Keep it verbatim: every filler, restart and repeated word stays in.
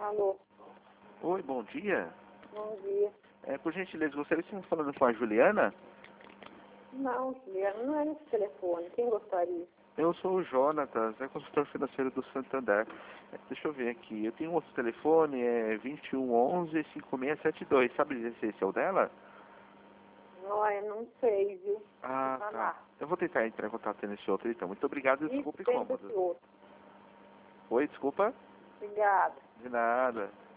Alô, Oi, bom dia. bom dia. É, por gentileza, gostaria de estar falando com a Juliana? Não, Juliana, não é nesse telefone. Quem gostaria? Eu sou o Jonatas, é consultor financeiro do Santander. É, deixa eu ver aqui, eu tenho um outro telefone, é vinte e um onze, cinquenta e seis setenta e dois. Sabe dizer se esse é o dela? Olha, não sei, viu? Ah, Tá tá. lá. Eu vou tentar entrar em contato nesse outro então. Muito obrigado e Isso, desculpe tenta esse incômodo. outro. Oi, desculpa? Obrigada. De nada.